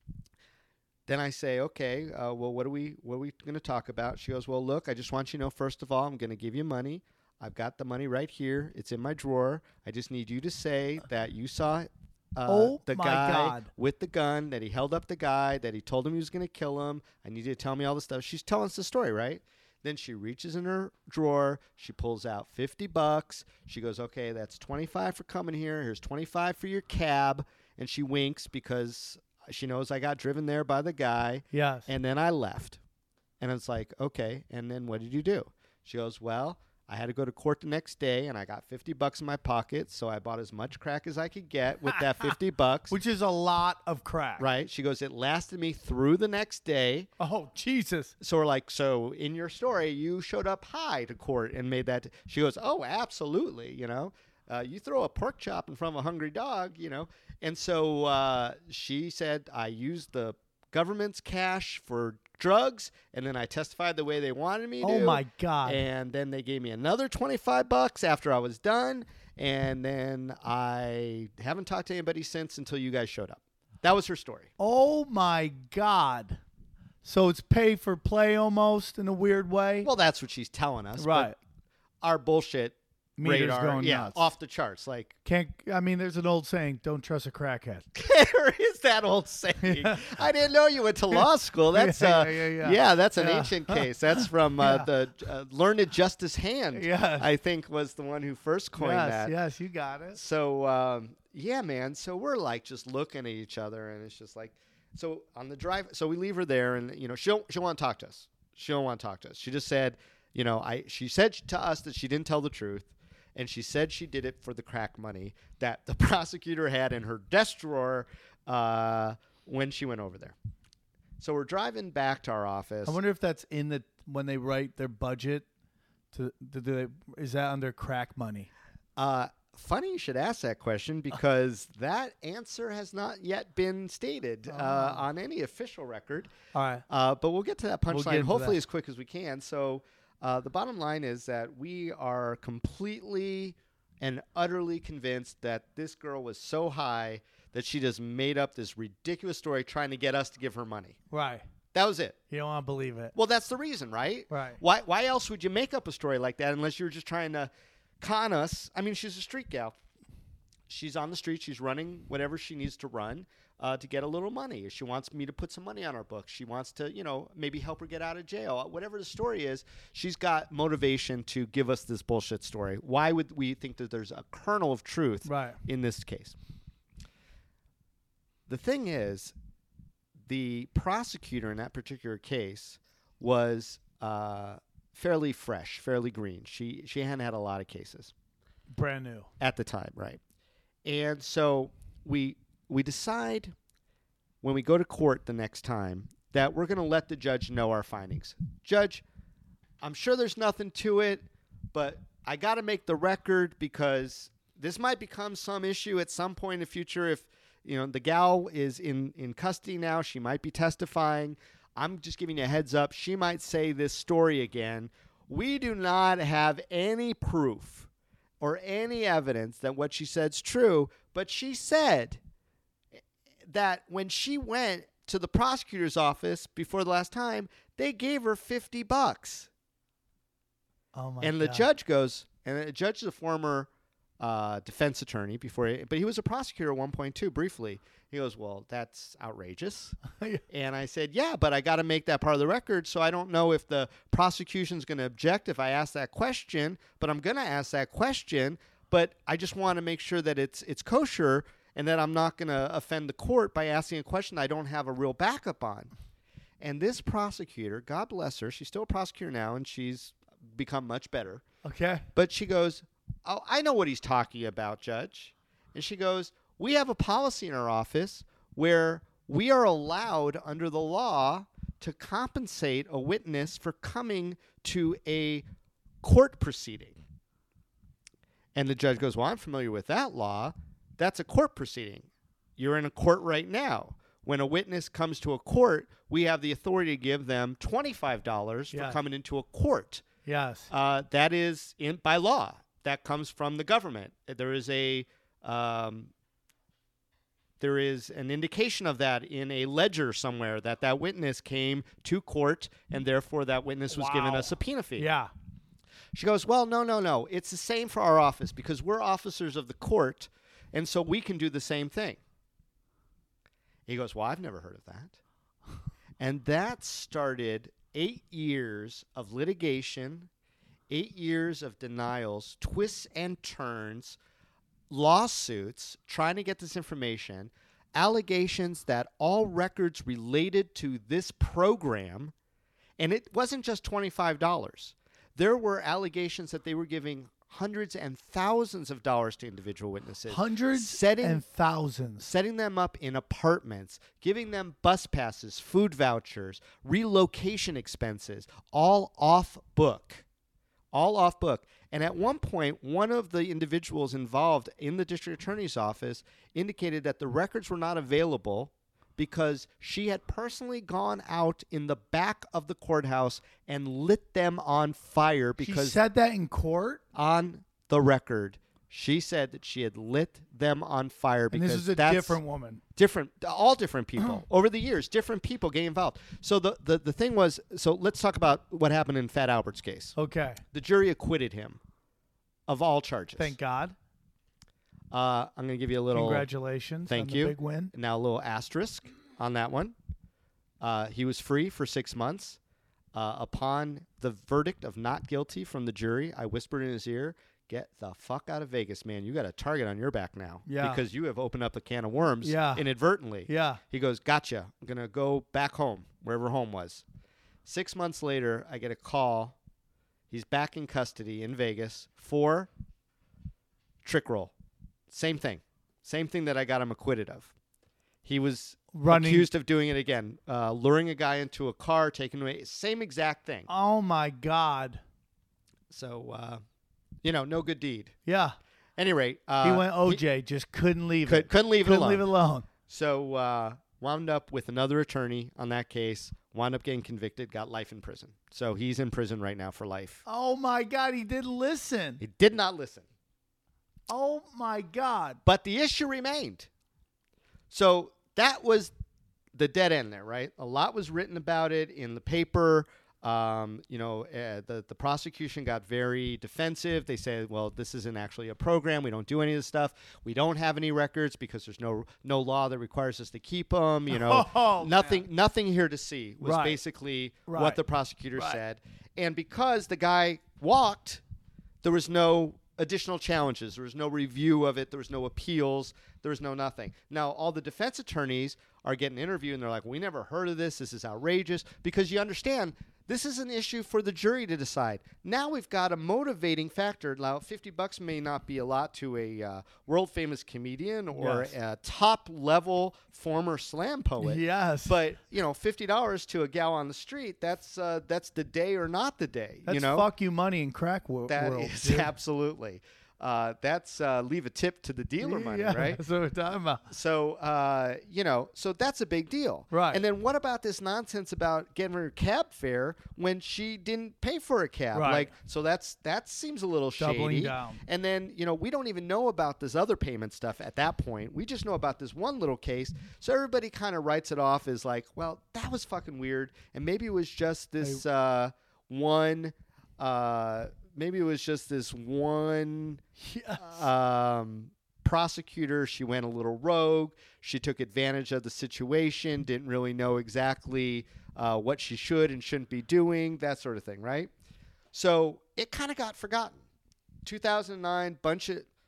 then I say, okay, uh, well, what are we what are we going to talk about? She goes, well, look, I just want you to know, first of all, I'm going to give you money. I've got the money right here. It's in my drawer. I just need you to say that you saw uh, Oh, the my guy God. with the gun, that he held up the guy, that he told him he was going to kill him. I need you to tell me all this stuff. She's telling us the story, right? Then she reaches in her drawer. She pulls out fifty bucks. She goes, okay, that's twenty-five for coming here. Here's twenty-five for your cab. And she winks because she knows I got driven there by the guy. Yes. And then I left. And it's like, okay, and then what did you do? She goes, well, I had to go to court the next day, and I got fifty bucks in my pocket, so I bought as much crack as I could get with that fifty bucks. Which is a lot of crack. Right? She goes, it lasted me through the next day. Oh, Jesus. So we're like, so in your story, you showed up high to court and made that. T-. She goes, oh, absolutely, you know. Uh, you throw a pork chop in front of a hungry dog, you know. And so uh, she said, I used the government's cash for drugs, and then I testified the way they wanted me to. Oh, my God. And then they gave me another twenty-five bucks after I was done, and then I haven't talked to anybody since until you guys showed up. That was her story. Oh, my God. So it's pay for play almost in a weird way? Well, that's what she's telling us. Right. But our bullshit Meter's radar, going yeah, nuts. off the charts. Like, Can't, I mean, there's an old saying, don't trust a crackhead. there is that old saying. Yeah. I didn't know you went to law school. That's Yeah, uh, yeah, yeah, yeah. that's an Yeah. ancient case. That's from uh, Yeah. the uh, Learned Justice Hand. Yes. I think was the one who first coined yes, that. yes, you got it. So um, yeah, man. So we're like just looking at each other, and it's just like, so on the drive. So we leave her there, and you know she'll she'll want to talk to us. She don't want to talk to us. She just said, you know, I she said to us that she didn't tell the truth. And she said she did it for the crack money that the prosecutor had in her desk drawer uh, when she went over there. So we're driving back to our office. I wonder if that's in the, when they write their budget, to, do they, is that under crack money? Uh, funny you should ask that question because that answer has not yet been stated uh, on any official record. All right. Uh, but we'll get to that We'll punchline get into hopefully that. as quick as we can. So uh, the bottom line is that we are completely and utterly convinced that this girl was so high that she just made up this ridiculous story trying to get us to give her money. Right. That was it. You don't want to believe it. Well, that's the reason, right? Right. Why, why else would you make up a story like that unless you were just trying to con us? I mean, she's a street gal. She's on the street. She's running whatever she needs to run uh, to get a little money. She wants me to put some money on her books. She wants to, you know, maybe help her get out of jail. Whatever the story is, she's got motivation to give us this bullshit story. Why would we think that there's a kernel of truth Right. in this case? The thing is, the prosecutor in that particular case was uh, fairly fresh, fairly green. She she hadn't had a lot of cases Brand new. at the time, right? And so we we decide when we go to court the next time that we're going to let the judge know our findings. Judge, I'm sure there's nothing to it, but I got to make the record because this might become some issue at some point in the future. If you know the gal is in, in custody now, she might be testifying. I'm just giving you a heads up. She might say this story again. We do not have any proof or any evidence that what she said's true, but she said that when she went to the prosecutor's office before the last time, they gave her fifty bucks. Oh my And God. the judge goes, and the judge is a former uh, defense attorney before, he, but he was a prosecutor at one point too, briefly. He goes, well, that's outrageous. And I said, yeah, but I got to make that part of the record, so I don't know if the prosecution's going to object if I ask that question, but I'm going to ask that question, but I just want to make sure that it's it's kosher. and that I'm not going to offend the court by asking a question I don't have a real backup on. And this prosecutor, God bless her, she's still a prosecutor now, and she's become much better. Okay. But she goes, oh, I know what he's talking about, Judge. And she goes, we have a policy in our office where we are allowed under the law to compensate a witness for coming to a court proceeding. And the judge goes, well, I'm familiar with that law. That's a court proceeding. You're in a court right now. When a witness comes to a court, we have the authority to give them twenty-five dollars for Yes. coming into a court. Yes. Uh, that is in by law. That comes from the government. There is a um, there is an indication of that in a ledger somewhere that that witness came to court, and therefore that witness was given Wow. a subpoena fee. Yeah. She goes, well, no, no, no. It's the same for our office because we're officers of the court, and so we can do the same thing. He goes, well, I've never heard of that. And that started eight years of litigation, eight years of denials, twists and turns, lawsuits, trying to get this information, allegations that all records related to this program, and it wasn't just twenty-five dollars. There were allegations that they were giving hundreds and thousands of dollars to individual witnesses. Hundreds setting, and thousands. Setting them up in apartments, giving them bus passes, food vouchers, relocation expenses, all off book. All off book. And at one point, one of the individuals involved in the district attorney's office indicated that the records were not available because she had personally gone out in the back of the courthouse and lit them on fire because She said that in court? on the record, she said that she had lit them on fire And because this is a that's different woman. different, all different people over the years, different people getting involved. So the, the, the thing was, so let's talk about what happened in Fat Albert's case. Okay. The jury acquitted him of all charges. Thank God. Uh, I'm going to give you a little Congratulations Thank on the you. big win. Now a little asterisk on that one. Uh, he was free for six months. Uh, upon the verdict of not guilty from the jury, I whispered in his ear, get the fuck out of Vegas, man. You got a target on your back now. Yeah. Because you have opened up a can of worms Yeah. inadvertently. Yeah. He goes, gotcha. I'm going to go back home, wherever home was. Six months later, I get a call. He's back in custody in Vegas for trick roll. Same thing. Same thing that I got him acquitted of. He was Running. accused of doing it again, uh, luring a guy into a car, taking away, same exact thing. Oh, my God. So, uh, you know, no good deed. Yeah. Any rate, uh, He went O J, just couldn't leave could, it. couldn't leave couldn't it alone. leave it alone. So, uh, wound up with another attorney on that case, wound up getting convicted, got life in prison. So he's in prison right now for life. Oh, my God. He didn't listen. He did not listen. Oh, my God. But the issue remained. So that was the dead end there, right? A lot was written about it in the paper. Um, you know, uh, the, the prosecution got very defensive. They said, well, this isn't actually a program. We don't do any of this stuff. We don't have any records because there's no no law that requires us to keep them. You know, Oh, nothing man. nothing here to see was Right. basically Right. what the prosecutor Right. said. And because the guy walked, there was no additional challenges. There was no review of it. There was no appeals. There was no nothing. Now, all the defense attorneys are getting interviewed, and they're like, we never heard of this. This is outrageous. Because you understand, this is an issue for the jury to decide. Now we've got a motivating factor. Now, fifty bucks may not be a lot to a uh, world-famous comedian or Yes. a top-level former slam poet. Yes. But, you know, fifty dollars to a gal on the street, that's uh, that's the day or not the day. That's you know? fuck you money in crack wo- That world. is dude. absolutely. Uh, that's uh, leave a tip to the dealer money, yeah, right? That's what we're talking about. So, uh, you know, so that's a big deal. Right. And then what about this nonsense about getting her cab fare when she didn't pay for a cab? Right. Like, so that's that seems a little Doubling shady. down. And then, you know, we don't even know about this other payment stuff at that point. We just know about this one little case. So everybody kind of writes it off as like, well, that was fucking weird. And maybe it was just this uh, one... Uh, maybe it was just this one Yes. um, prosecutor. She went a little rogue. She took advantage of the situation, didn't really know exactly uh, what she should and shouldn't be doing, that sort of thing, right? So it kind of got forgotten. two thousand nine, bunch of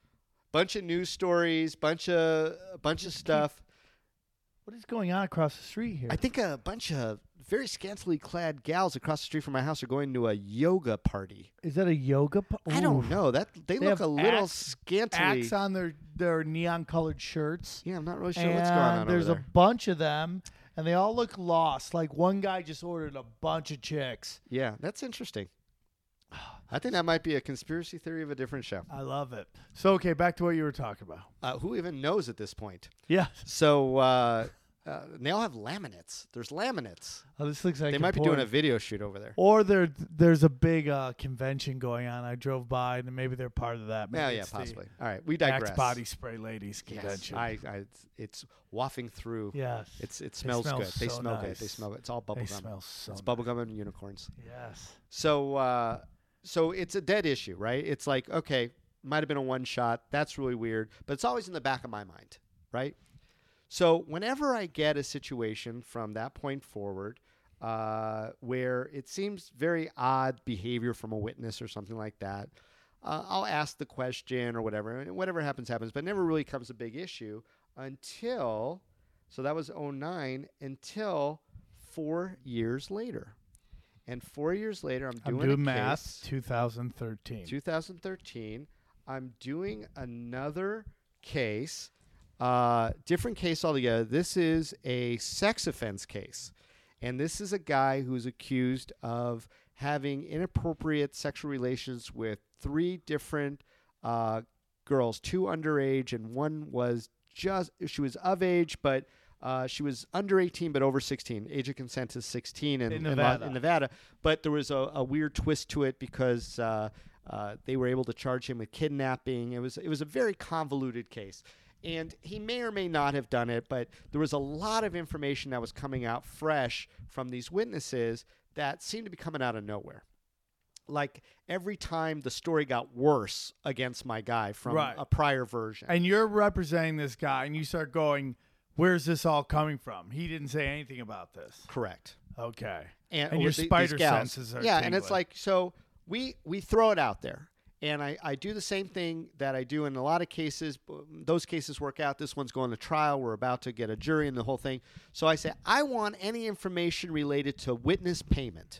bunch of news stories, bunch of a bunch of stuff. What is going on across the street here? I think a bunch of very scantily clad gals across the street from my house are going to a yoga party. Is that a yoga? Po- I don't know. That they, They look have a little axe- scantily. Axe on their their neon colored shirts. Yeah, I'm not really sure and what's going on there's over a there. bunch of them, and they all look lost. Like one guy just ordered a bunch of chicks. Yeah, that's interesting. I think that might be a conspiracy theory of a different show. I love it. So okay, back to what you were talking about. Uh, who even knows at this point? Yeah. So uh, uh, they all have laminates. There's laminates. Oh, this looks like They might be doing a important. video shoot over there. Or there, there's a big uh, convention going on. I drove by, and maybe they're part of that. Maybe Yeah, yeah, it's the possibly. All right, we Axe digress. Body Spray Ladies Yes, convention. I, I, it's, it's wafting through. yes. It's it smells, smells good. They so smell good. nice. They smell good. It's all They bubblegum. smell so It's nice. bubblegum and unicorns. Yes. So uh, so it's a dead issue, right? It's like, okay, might have been a one shot. That's really weird, but it's always in the back of my mind, right? So whenever I get a situation from that point forward uh, where it seems very odd behavior from a witness or something like that, uh, I'll ask the question or whatever. And whatever happens, happens. But it never really becomes a big issue until, so that was oh nine, until four years later. And four years later, I'm I'm doing, doing a math. case. two thousand thirteen. two thousand thirteen, I'm doing another case, uh, different case altogether. This is a sex offense case. And this is a guy who's accused of having inappropriate sexual relations with three different uh, girls, two underage, and one was just, she was of age, but uh, she was under eighteen, but over sixteen. Age of consent is sixteen in, In in, Nevada. in Nevada. But there was a, a weird twist to it because uh, uh, they were able to charge him with kidnapping. It was it was a very convoluted case. And he may or may not have done it, but there was a lot of information that was coming out fresh from these witnesses that seemed to be coming out of nowhere. Like every time the story got worse against my guy from Right. a prior version. And you're representing this guy, and you start going, where's this all coming from? He didn't say anything about this. Correct. Okay. And, And or your the- these spider gals. senses are Yeah, and it's tingling. like, so we we throw it out there. And I, I do the same thing that I do in a lot of cases. Those cases work out. This one's going to trial. We're about to get a jury and the whole thing. So I say, I want any information related to witness payment.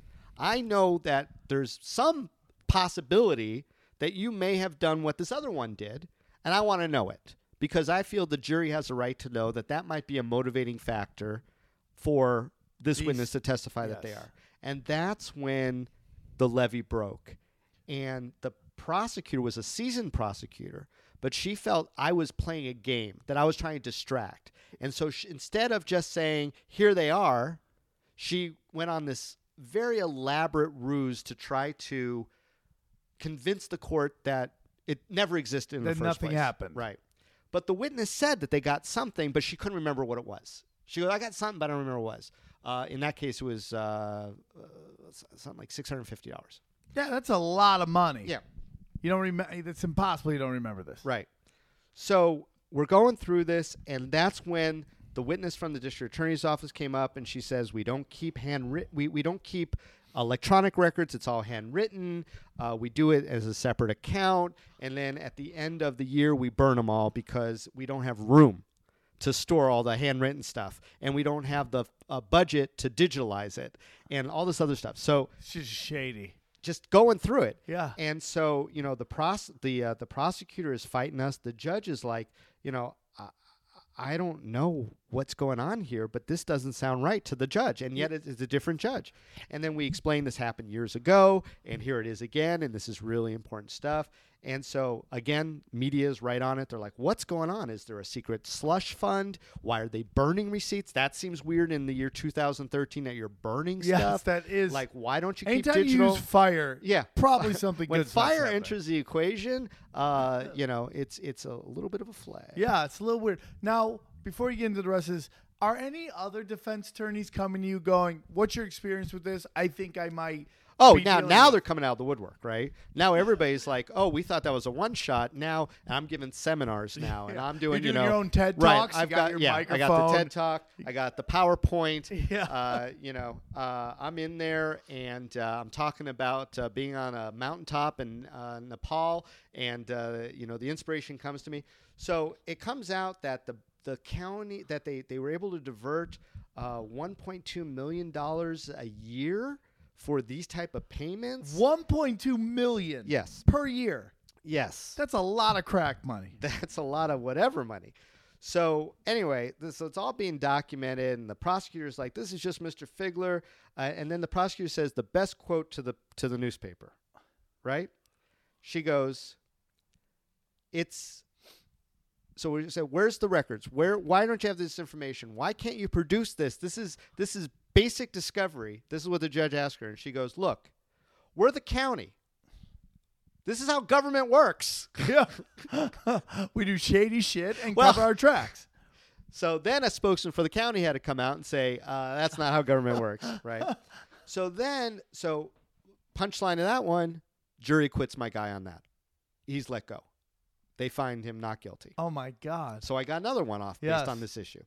I know that there's some possibility that you may have done what this other one did, and I want to know it because I feel the jury has a right to know that that might be a motivating factor for this These- witness to testify that they yes. are. And that's when the levee broke. And the prosecutor was a seasoned prosecutor, but she felt I was playing a game, that I was trying to distract. And so she, instead of just saying, here they are, she went on this very elaborate ruse to try to convince the court that it never existed in That the first nothing place. happened. Right. But the witness said that they got something, but she couldn't remember what it was. She goes, I got something, but I don't remember what it was. Uh, in that case, it was uh, uh, something like six hundred fifty dollars. Yeah, that's a lot of money. Yeah. You don't remember. It's impossible you don't remember this. Right. So we're going through this, and that's when the witness from the district attorney's office came up, and she says, "We don't keep handwritten. We we don't keep electronic records. It's all handwritten. Uh, we do it as a separate account, and then at the end of the year, we burn them all because we don't have room to store all the handwritten stuff, and we don't have the uh, budget to digitalize it, and all this other stuff." So It's just shady. just going through it. Yeah. And so, you know, the pros the uh, the prosecutor is fighting us. The judge is like, you know, I, I don't know what's going on here, but this doesn't sound right to the judge, and yet it is a different judge. And then we explain this happened years ago, and here it is again, and this is really important stuff. And so, again, media is right on it. They're like, what's going on? Is there a secret slush fund? Why are they burning receipts? That seems weird in the year two thousand thirteen that you're burning Yes, stuff. that is. Like, why don't you keep Anytime digital? you use fire, Yeah. probably something When good's fire not happening. enters the equation, uh, you know, it's it's a little bit of a flag. Yeah, it's a little weird. Now, before you get into the rest of this, are any other defense attorneys coming to you going, what's your experience with this? I think I might Oh, be now dealing now with. they're coming out of the woodwork, right? Now everybody's like, "Oh, we thought that was a one shot." Now I'm giving seminars now, and I'm doing, You're doing you know, your own TED right? Talks, you I've got your yeah, I got the microphone. TED Talk, I got the PowerPoint. Yeah. Uh, you know, uh, I'm in there, and uh, I'm talking about uh, being on a mountaintop in uh, Nepal, and uh, you know, the inspiration comes to me. So it comes out that the the county that they they were able to divert uh, one point two million dollars a year for these type of payments. one point two million Yes. per year. Yes. That's a lot of crack money. That's a lot of whatever money. So anyway, this, so it's all being documented, and the prosecutor's like, "This is just Mister Figler," uh, and then the prosecutor says the best quote to the to the newspaper, right? She goes, "It's." So we said, "Where's the records? Where? Why don't you have this information? Why can't you produce this? This is this is basic discovery." This is what the judge asked her, and she goes, "Look, we're the county. This is how government works." Yeah. We do shady shit and Well- cover our tracks. So then a spokesman for the county had to come out and say, uh, "That's not how government works," right? So then, so punchline of that one, jury quits my guy on that. He's let go. They find him not guilty. Oh my God. So I got another one off Yes. based on this issue.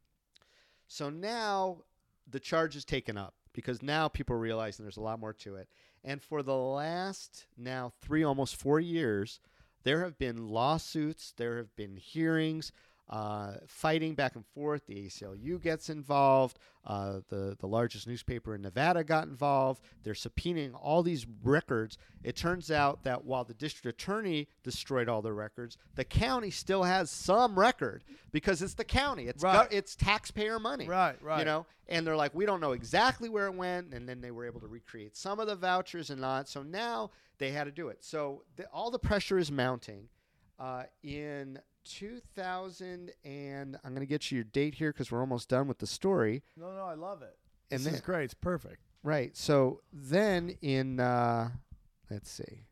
So now the charge is taken up because now people are realizing there's a lot more to it. And for the last now three, almost four years, there have been lawsuits, there have been hearings, uh, fighting back and forth. The A C L U gets involved. Uh, the, the largest newspaper in Nevada got involved. They're subpoenaing all these records. It turns out that while the district attorney destroyed all the records, the county still has some record because it's the county. It's Right. go- it's taxpayer money. Right, right. You know, and they're like, we don't know exactly where it went, and then they were able to recreate some of the vouchers and not. So now they had to do it. So the, all the pressure is mounting. Uh, in two thousand, and I'm going to get you your date here because we're almost done with the story. No, no, I love it. And This then, is great. It's perfect. right. So then in, uh, let's see,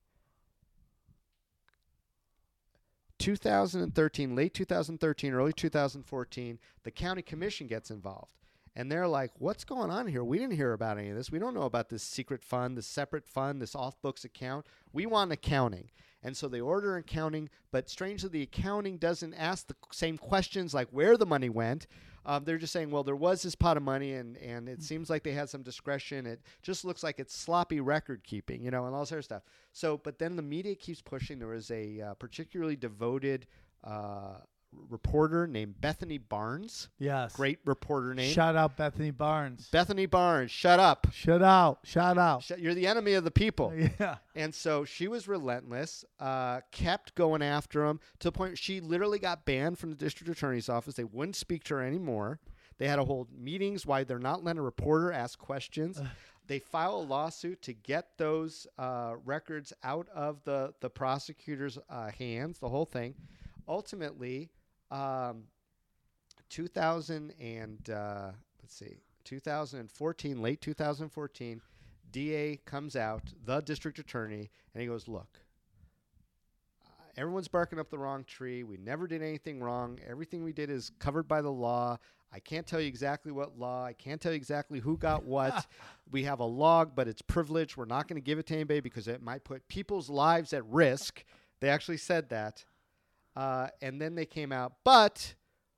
two thousand thirteen, late two thousand thirteen, early two thousand fourteen, the county commission gets involved. And they're like, what's going on here? We didn't hear about any of this. We don't know about this secret fund, this separate fund, this off-books account. We want accounting. And so they order accounting, but strangely, the accounting doesn't ask the same questions like where the money went. Um, they're just saying, well, there was this pot of money, and, and it seems like they had some discretion. It just looks like it's sloppy record keeping, you know, and all this other stuff. So, but then the media keeps pushing. There was a uh, particularly devoted uh, reporter named Bethany Barnes. Yes. Great reporter name. Shout out Bethany Barnes. Bethany Barnes, shut up. Shout out. Shout out. Shut, you're the enemy of the people. Yeah. And so she was relentless, uh, kept going after him to the point she literally got banned from the district attorney's office. They wouldn't speak to her anymore. They had to hold meetings why they're not letting a reporter ask questions. They file a lawsuit to get those uh, records out of the, the prosecutor's uh, hands, the whole thing. Ultimately, um, two thousand and uh, let's see, two thousand fourteen, late two thousand fourteen, D A comes out, the district attorney, and he goes, look, uh, everyone's barking up the wrong tree. We never did anything wrong. Everything we did is covered by the law. I can't tell you exactly what law. I can't tell you exactly who got what. We have a log, but it's privileged. We're not going to give it to anybody because it might put people's lives at risk. They actually said that. Uh, and then they came out, but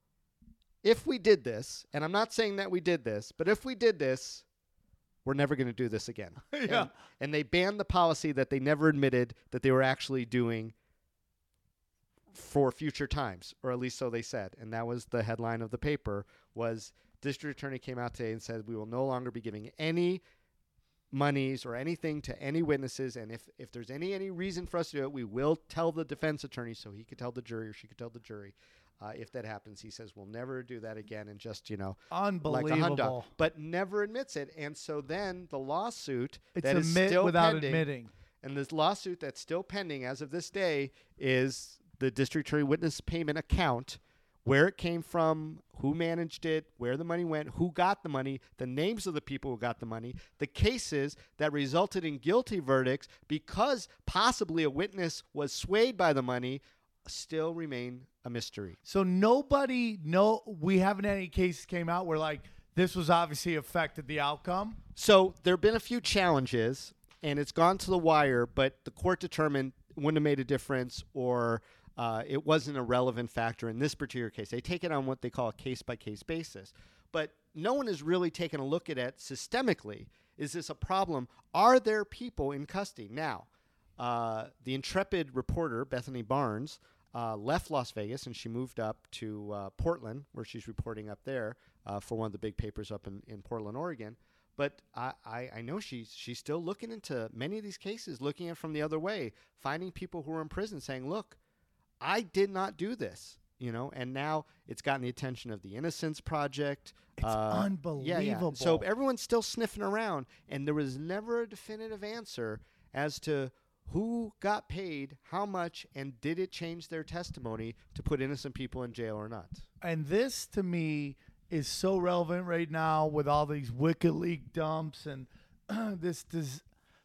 if we did this, and I'm not saying that we did this, but if we did this, we're never going to do this again. Yeah. And, and they banned the policy that they never admitted that they were actually doing for future times, or at least so they said. And that was the headline of the paper was district attorney came out today and said, we will no longer be giving any monies or anything to any witnesses, and if if there's any any reason for us to do it, we will tell the defense attorney so he could tell the jury or she could tell the jury. Uh, if that happens, he says we'll never do that again, and just, you know, like a hunt dog, Unbelievable. but never admits it. And so then the lawsuit It's that is admit still without pending, admitting. and this lawsuit that's still pending as of this day is the district attorney witness payment account, where it came from, who managed it, where the money went, who got the money, the names of the people who got the money, the cases that resulted in guilty verdicts because possibly a witness was swayed by the money still remain a mystery. So nobody, no, we haven't had any cases came out where like this was obviously affected the outcome. So there have been a few challenges, and it's gone to the wire, but the court determined it wouldn't have made a difference, or uh, it wasn't a relevant factor in this particular case. They take it on what they call a case-by-case basis. But no one has really taken a look at it systemically. Is this a problem? Are there people in custody? Now, uh, the intrepid reporter, Bethany Barnes, uh, left Las Vegas, and she moved up to uh, Portland, where she's reporting up there uh, for one of the big papers up in, in Portland, Oregon. But I, I, I know she's, she's still looking into many of these cases, looking at it from the other way, finding people who are in prison saying, look, I did not do this. You know, and now it's gotten the attention of the Innocence Project. It's uh, unbelievable. Yeah, yeah. So everyone's still sniffing around, and there was never a definitive answer as to who got paid, how much, and did it change their testimony to put innocent people in jail or not. And this, to me, is so relevant right now with all these WikiLeaks dumps and this, this,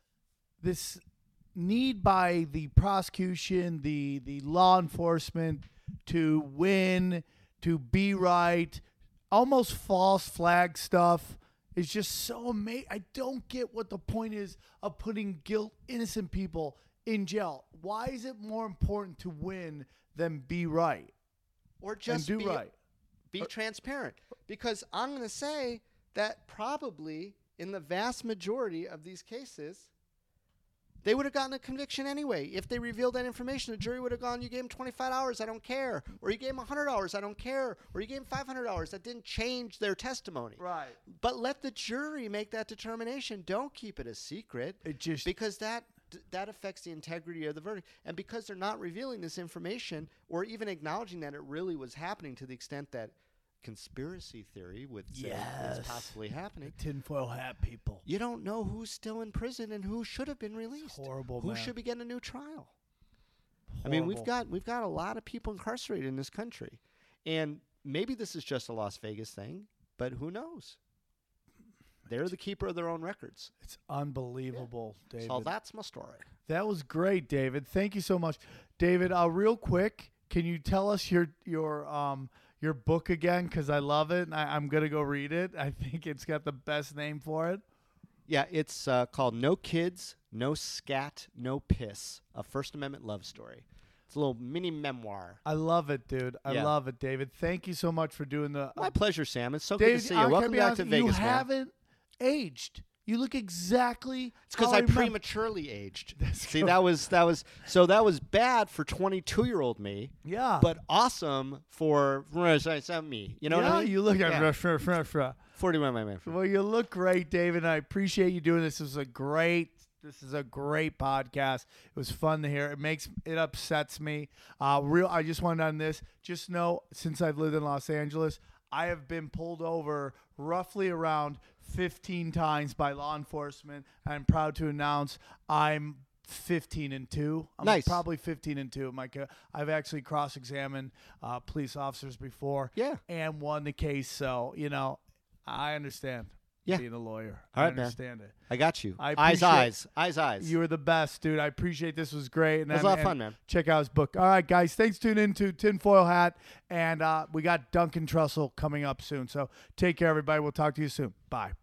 this need by the prosecution, the the law enforcement, to win, to be right, almost false flag stuff is just so amazing. I don't get what the point is of putting guilt, innocent people in jail. Why is it more important to win than be right? Or just and do be, right. be or, transparent. Because I'm going to say that probably in the vast majority of these cases, they would have gotten a conviction anyway. If they revealed that information, the jury would have gone, you gave him twenty-five dollars, I don't care. Or you gave him one hundred dollars, I don't care. Or you gave him five hundred dollars. That didn't change their testimony. Right. But let the jury make that determination. Don't keep it a secret. It just because that that affects the integrity of the verdict. And because they're not revealing this information or even acknowledging that it really was happening to the extent that conspiracy theory would say yes. it's possibly happening. The tinfoil hat people. You don't know who's still in prison and who should have been released. It's horrible, Who man. should be getting a new trial? Horrible. I mean, we've got we've got a lot of people incarcerated in this country, and maybe this is just a Las Vegas thing, but who knows? They're the keeper of their own records. It's unbelievable, yeah. David. So that's my story. That was great, David. Thank you so much, David. Uh, real quick, can you tell us your your um your book again? Because I love it, and I, I'm gonna go read it. I think it's got the best name for it. Yeah, it's uh, called No Kids, No Scat, No Piss, a First Amendment love story. It's a little mini memoir. I love it, dude. I yeah. love it, David. Thank you so much for doing the. My uh, pleasure, Sam. It's so David, good to see you. Welcome back to Vegas, you man. haven't aged. You look exactly. It's because I, I remember. prematurely aged. That's See, cool. that was that was so that was bad for twenty-two-year-old me. Yeah. But awesome for me. You know yeah, what I mean? you look at yeah. frah, frah, frah. forty-one, my man. Well, you look great, David. I appreciate you doing this. This is a great. This is a great podcast. It was fun to hear. It makes it upsets me. Uh, real. I just wanted on this. Just know, since I've lived in Los Angeles, I have been pulled over roughly around fifteen times by law enforcement. I'm proud to announce I'm fifteen and two. I'm nice. Probably fifteen and two. Mike, I've actually cross-examined uh, police officers before. Yeah. And won the case. So, you know, I understand. Yeah. Being a lawyer. All right, I understand man. it. I got you. I eyes, appreciate- eyes. Eyes, eyes. You were the best, dude. I appreciate this. Was great. And It was then- a lot of and fun, man. Check out his book. All right, guys. Thanks for tuning in to Tinfoil Hat. And uh, we got Duncan Trussell coming up soon. So take care, everybody. We'll talk to you soon. Bye.